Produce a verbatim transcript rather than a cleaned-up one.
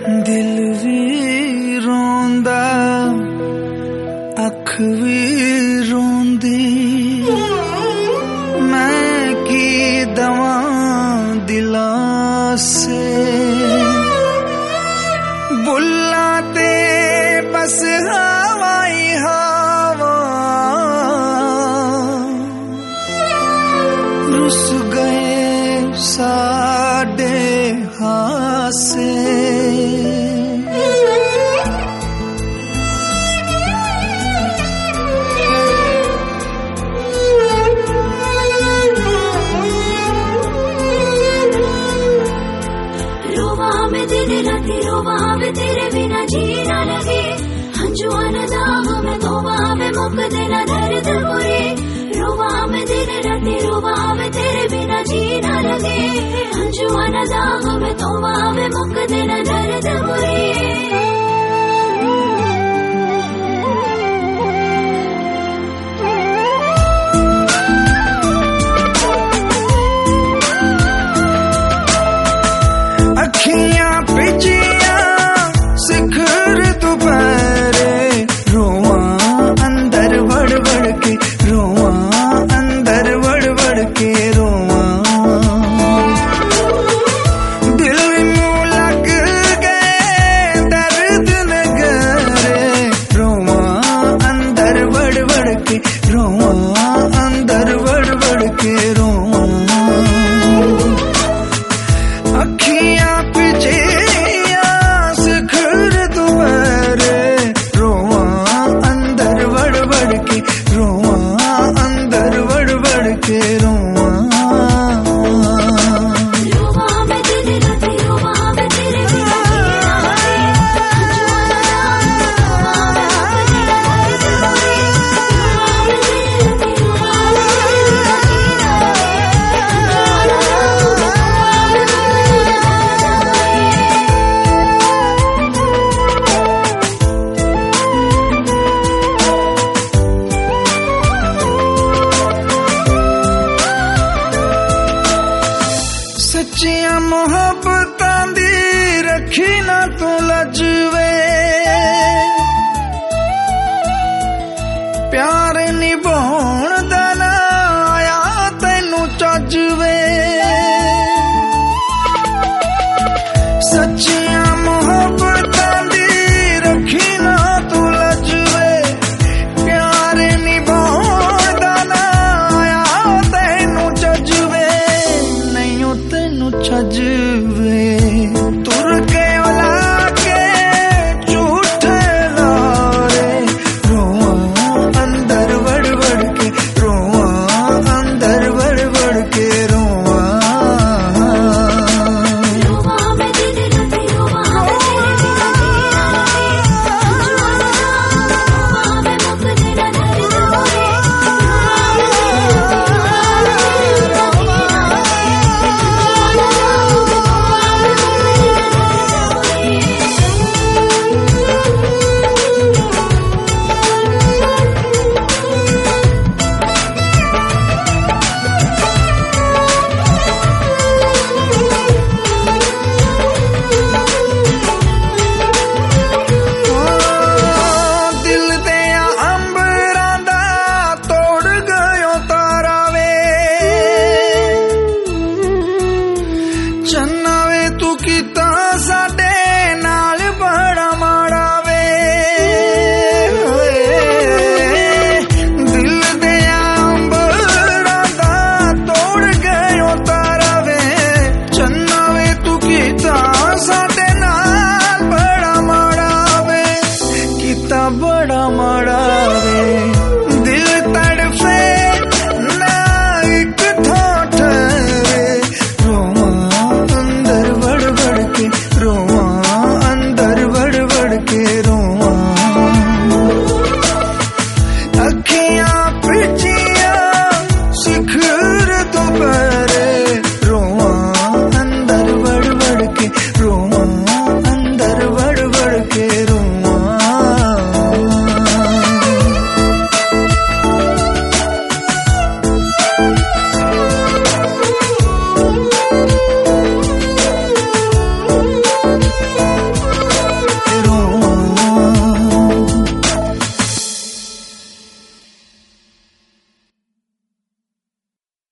दिल भी रोंदा अख भी रोंदी मैं की दवा दिला से बुल्ला ते बस हवाई हवा रुस गए साडे हासे तेरे बिना जीना लगे हंजुआ न दाग में तोबा में मुक देना दर्द बुरे रोवा में दिन राती रोवा में तेरे बिना जीना लगे हंजुआ न दाग में तोबा में मुक देना दर्द बुरे अखियां पिजिया सिखर दोपहरे रोवा अंदर वड़ वड़ के रोवा अंदर वड़ वड़ के रोवा दिल में लग गए दर्द नगरे रोवा अंदर वड़ वड़ के रोवा अंदर वड़ वड़ के रोवा अखियां पिजिया सिखर दोपहरे रोवा अंदर वड़ वड़ के रोवा अंदर वड़ वड़ के रोवा सच्चियां मोहब्बतां दी रखी ना तू लजवे प्यार निभाउण दा ना आया तैनू चजवे सच्चियां मोहब्बतां दी रखी ना तू लजवे प्यार निभाउण दा ना आया तैनू चजवे नहीं तैनू छजवे तुर के ओला के झूठे लारे रोवा अंदर वड़ वड़ के रोवा अंदर वड़ वड़ के रोवा चन्ना वे तू किता